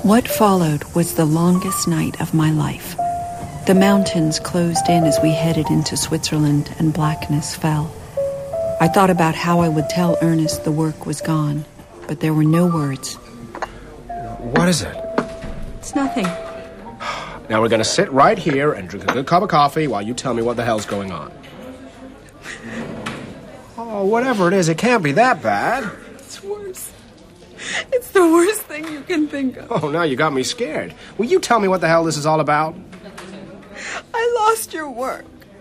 What followed was the longest night of my life. The mountains closed in as we headed into Switzerland, and blackness fell. I thought about how I would tell Ernest the work was gone, but there were no words. What is it? It's nothing. Now we're going to sit right here and drink a good cup of coffee while you tell me what the hell's going on. Oh, whatever it is, it can't be that bad. It's worse. It's the worst thing you can think of. Oh, now you got me scared. Will you tell me what the hell this is all about? I lost your work.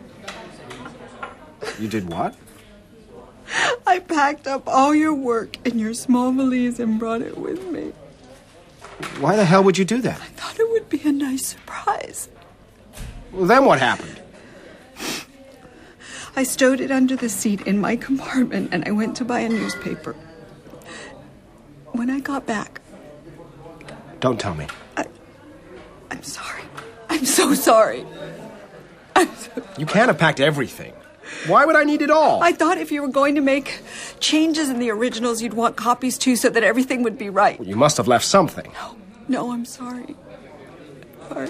You did what? I packed up all your work in your small valise and brought it with me. Why the hell would you do that? I thought it would be a nice surprise. Well, then what happened? I stowed it under the seat in my compartment, and I went to buy a newspaper. When I got back... Don't tell me. I'm sorry. I'm so sorry. You can't have packed everything. Why would I need it all? I thought if you were going to make changes in the originals, you'd want copies too, so that everything would be right. Well, you must have left something. No, I'm sorry. Sorry.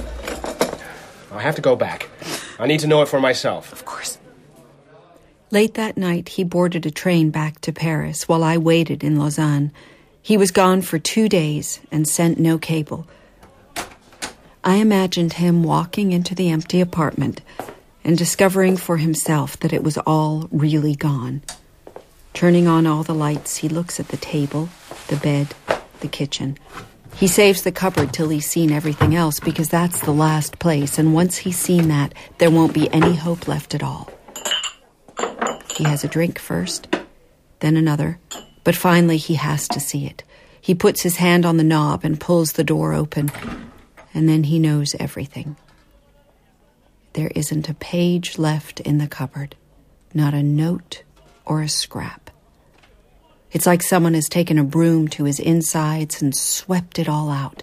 I have to go back. I need to know it for myself. Of course. Late that night, he boarded a train back to Paris while I waited in Lausanne. He was gone for 2 days and sent no cable. I imagined him walking into the empty apartment and discovering for himself that it was all really gone. Turning on all the lights, he looks at the table, the bed, the kitchen. He saves the cupboard till he's seen everything else, because that's the last place, and once he's seen that, there won't be any hope left at all. He has a drink first, then another, but finally he has to see it. He puts his hand on the knob and pulls the door open, and then he knows everything. There isn't a page left in the cupboard, not a note or a scrap. It's like someone has taken a broom to his insides and swept it all out.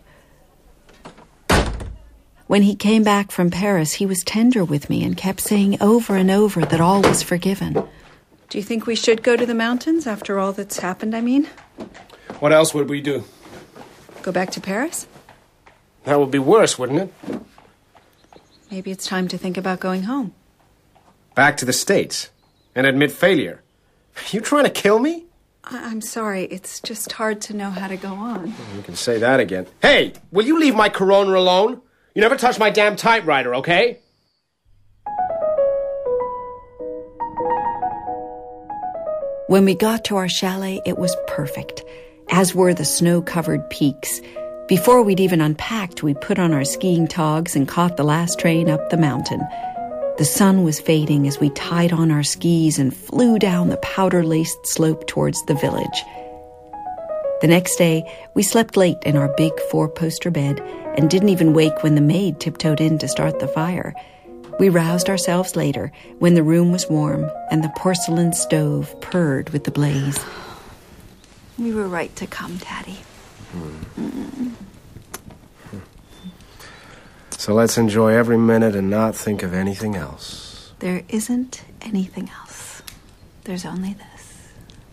When he came back from Paris, he was tender with me and kept saying over and over that all was forgiven. Do you think we should go to the mountains after all that's happened, I mean? What else would we do? Go back to Paris? That would be worse, wouldn't it? Maybe it's time to think about going home. Back to the States and admit failure. You trying to kill me? I'm sorry. It's just hard to know how to go on. You can say that again. Hey, will you leave my Corona alone? You never touch my damn typewriter, okay? When we got to our chalet, it was perfect, as were the snow-covered peaks. Before we'd even unpacked, we put on our skiing togs and caught the last train up the mountain. The sun was fading as we tied on our skis and flew down the powder-laced slope towards the village. The next day, we slept late in our big 4-poster bed and didn't even wake when the maid tiptoed in to start the fire. We roused ourselves later when the room was warm and the porcelain stove purred with the blaze. We were right to come, Daddy. So let's enjoy every minute and not think of anything else. There isn't anything else. There's only this.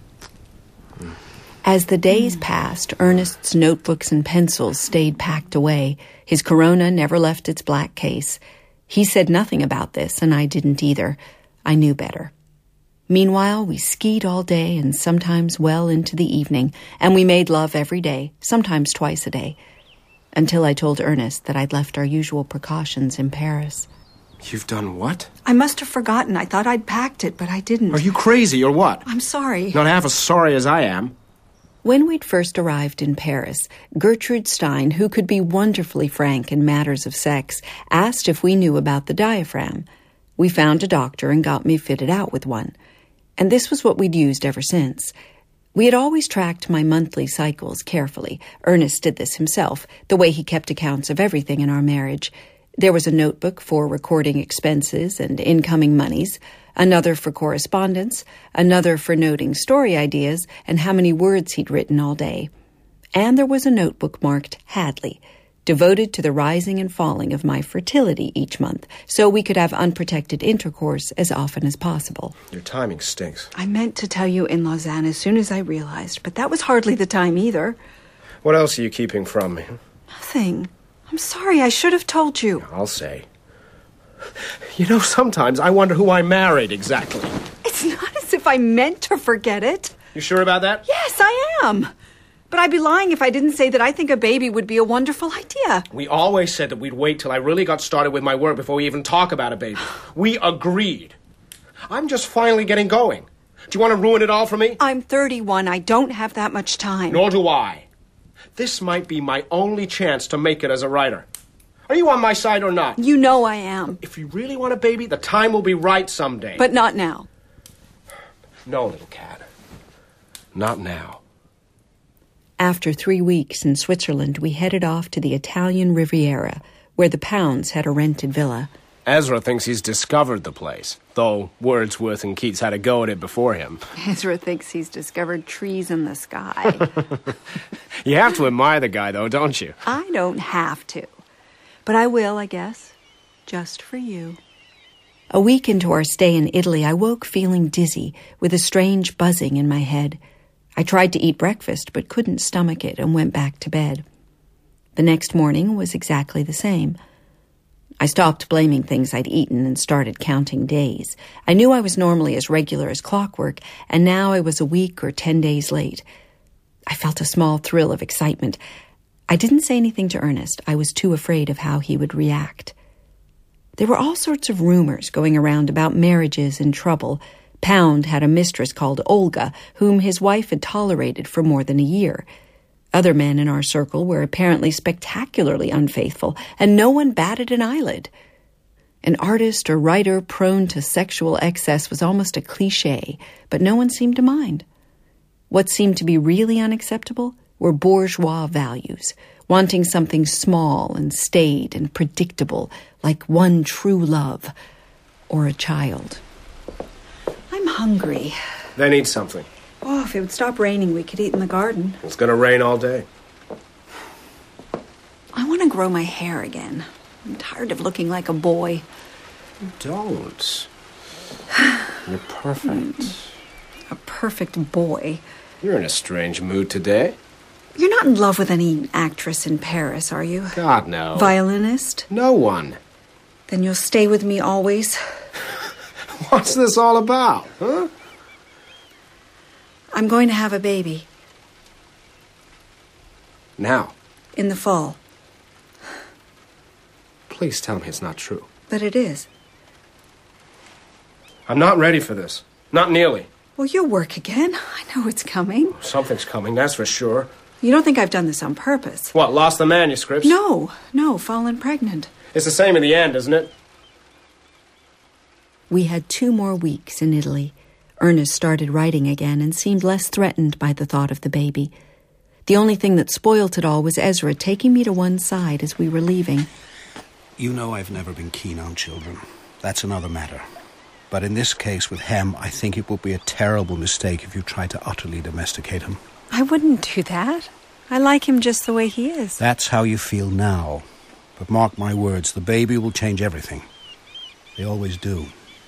As the days passed, Ernest's notebooks and pencils stayed packed away. His Corona never left its black case. He said nothing about this, and I didn't either. I knew better. Meanwhile, we skied all day and sometimes well into the evening, and we made love every day, sometimes twice a day, until I told Ernest that I'd left our usual precautions in Paris. You've done what? I must have forgotten. I thought I'd packed it, but I didn't. Are you crazy or what? I'm sorry. Not half as sorry as I am. When we'd first arrived in Paris, Gertrude Stein, who could be wonderfully frank in matters of sex, asked if we knew about the diaphragm. We found a doctor and got me fitted out with one. And this was what we'd used ever since. We had always tracked my monthly cycles carefully. Ernest did this himself, the way he kept accounts of everything in our marriage. There was a notebook for recording expenses and incoming monies, another for correspondence, another for noting story ideas and how many words he'd written all day. And there was a notebook marked Hadley, devoted to the rising and falling of my fertility each month, so we could have unprotected intercourse as often as possible. Your timing stinks. I meant to tell you in Lausanne as soon as I realized, but that was hardly the time either. What else are you keeping from me? Nothing. I'm sorry, I should have told you. I'll say. You know, sometimes I wonder who I married exactly. It's not as if I meant to forget it. You sure about that? Yes, I am. But I'd be lying if I didn't say that I think a baby would be a wonderful idea. We always said that we'd wait till I really got started with my work before we even talk about a baby. We agreed. I'm just finally getting going. Do you want to ruin it all for me? I'm 31. I don't have that much time. Nor do I. This might be my only chance to make it as a writer. Are you on my side or not? You know I am. If you really want a baby, the time will be right someday. But not now. No, little cat. Not now. After 3 weeks in Switzerland, we headed off to the Italian Riviera, where the Pounds had a rented villa. Ezra thinks he's discovered the place, though Wordsworth and Keats had a go at it before him. Ezra thinks he's discovered trees in the sky. You have to admire the guy, though, don't you? I don't have to. But I will, I guess. Just for you. A week into our stay in Italy, I woke feeling dizzy, with a strange buzzing in my head. I tried to eat breakfast, but couldn't stomach it and went back to bed. The next morning was exactly the same. I stopped blaming things I'd eaten and started counting days. I knew I was normally as regular as clockwork, and now I was a week or 10 days late. I felt a small thrill of excitement. I didn't say anything to Ernest. I was too afraid of how he would react. There were all sorts of rumors going around about marriages in trouble. Pound had a mistress called Olga, whom his wife had tolerated for more than a year. Other men in our circle were apparently spectacularly unfaithful, and no one batted an eyelid. An artist or writer prone to sexual excess was almost a cliché, but no one seemed to mind. What seemed to be really unacceptable were bourgeois values, wanting something small and staid and predictable, like one true love or a child. I'm hungry. Then eat something. Oh, if it would stop raining, we could eat in the garden. It's going to rain all day. I want to grow my hair again. I'm tired of looking like a boy. Don't. You're perfect. A perfect boy. You're in a strange mood today. You're not in love with any actress in Paris, are you? God, no. Violinist? No one. Then you'll stay with me always? What's this all about, huh? I'm going to have a baby. Now? In the fall. Please tell me it's not true. But it is. I'm not ready for this. Not nearly. Well, you'll work again. I know it's coming. Something's coming, that's for sure. You don't think I've done this on purpose? What, lost the manuscripts? No, fallen pregnant. It's the same in the end, isn't it? We had 2 more weeks in Italy. Ernest started writing again and seemed less threatened by the thought of the baby. The only thing that spoilt it all was Ezra taking me to one side as we were leaving. You know I've never been keen on children. That's another matter. But in this case with Hem, I think it would be a terrible mistake if you tried to utterly domesticate him. I wouldn't do that. I like him just the way he is. That's how you feel now. But mark my words, the baby will change everything. They always do.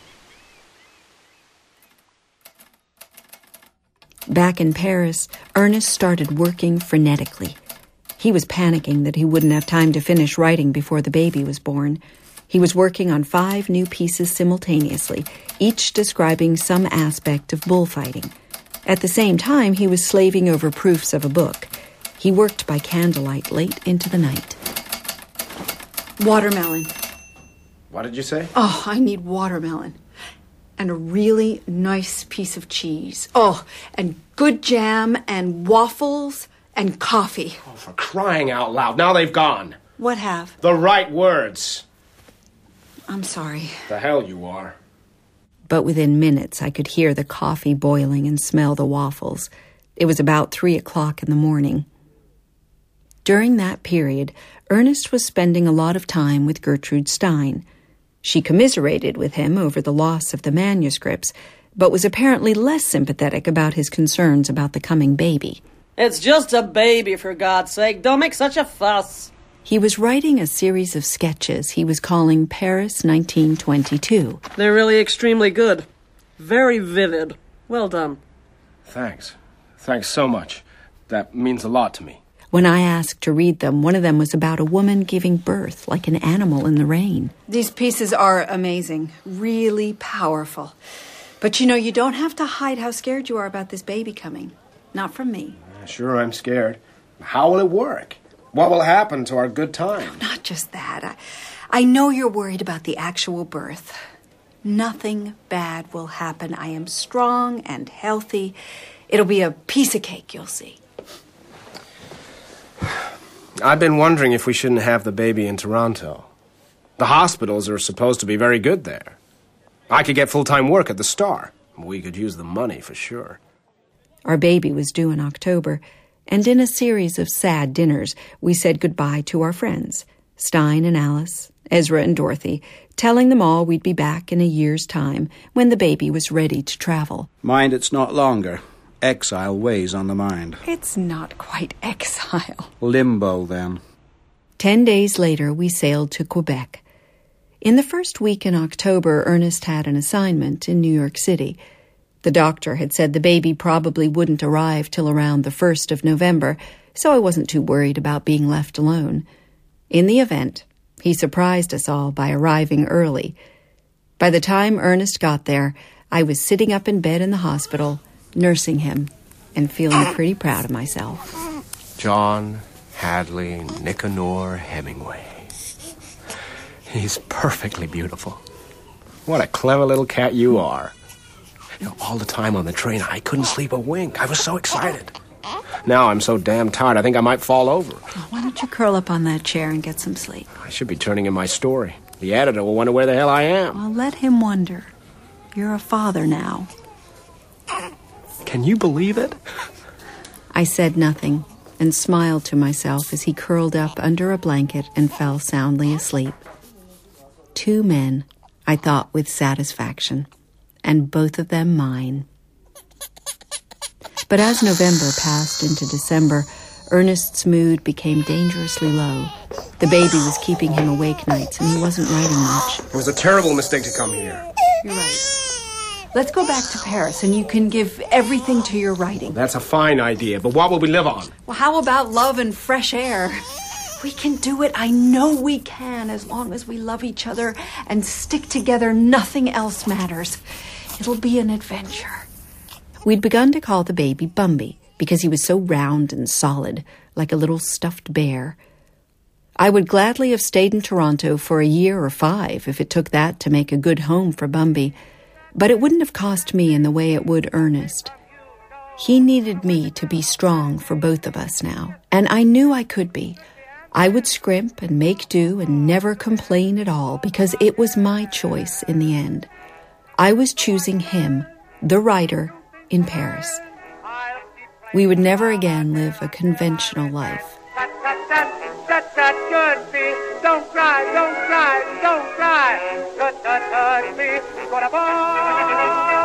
Back in Paris, Ernest started working frenetically. He was panicking that he wouldn't have time to finish writing before the baby was born. He was working on 5 new pieces simultaneously, each describing some aspect of bullfighting. At the same time, he was slaving over proofs of a book. He worked by candlelight late into the night. Watermelon. What did you say? Oh, I need watermelon. And a really nice piece of cheese. Oh, and good jam and waffles and coffee. Oh, for crying out loud. Now they've gone. What have? The right words. I'm sorry. The hell you are. But within minutes, I could hear the coffee boiling and smell the waffles. It was about 3 o'clock in the morning. During that period, Ernest was spending a lot of time with Gertrude Stein. She commiserated with him over the loss of the manuscripts, but was apparently less sympathetic about his concerns about the coming baby. It's just a baby, for God's sake. Don't make such a fuss. He was writing a series of sketches he was calling Paris 1922. They're really extremely good. Very vivid. Well done. Thanks. Thanks so much. That means a lot to me. When I asked to read them, one of them was about a woman giving birth like an animal in the rain. These pieces are amazing, really powerful. But you don't have to hide how scared you are about this baby coming. Not from me. Sure, I'm scared. How will it work? What will happen to our good time? Not just that. I know you're worried about the actual birth. Nothing bad will happen. I am strong and healthy. It'll be a piece of cake, you'll see. I've been wondering if we shouldn't have the baby in Toronto. The hospitals are supposed to be very good there. I could get full-time work at the Star. We could use the money for sure. Our baby was due in October, and in a series of sad dinners, we said goodbye to our friends, Stein and Alice, Ezra and Dorothy, telling them all we'd be back in a year's time when the baby was ready to travel. Mind it's not longer. Exile weighs on the mind. It's not quite exile. Limbo, then. 10 days later, we sailed to Quebec. In the first week in October, Ernest had an assignment in New York City. The doctor had said the baby probably wouldn't arrive till around the 1st of November, so I wasn't too worried about being left alone. In the event, he surprised us all by arriving early. By the time Ernest got there, I was sitting up in bed in the hospital, nursing him, and feeling pretty proud of myself. John Hadley Nicanor Hemingway. He's perfectly beautiful. What a clever little cat you are. All the time on the train, I couldn't sleep a wink. I was so excited. Now I'm so damn tired, I think I might fall over. Why don't you curl up on that chair and get some sleep? I should be turning in my story. The editor will wonder where the hell I am. Well, let him wonder. You're a father now. Can you believe it? I said nothing and smiled to myself as he curled up under a blanket and fell soundly asleep. 2 men, I thought with satisfaction, and both of them mine. But as November passed into December, Ernest's mood became dangerously low. The baby was keeping him awake nights, and he wasn't writing much. It was a terrible mistake to come here. You're right. Let's go back to Paris, and you can give everything to your writing. That's a fine idea, but what will we live on? Well, how about love and fresh air? We can do it. I know we can, as long as we love each other and stick together. Nothing else matters. It'll be an adventure. We'd begun to call the baby Bumby because he was so round and solid, like a little stuffed bear. I would gladly have stayed in Toronto for a year or 5 if it took that to make a good home for Bumby, but it wouldn't have cost me in the way it would Ernest. He needed me to be strong for both of us now, and I knew I could be. I would scrimp and make do and never complain at all because it was my choice in the end. I was choosing him, the writer, in Paris. We would never again live a conventional life. Don't cry, don't cry, don't cry. Touch me.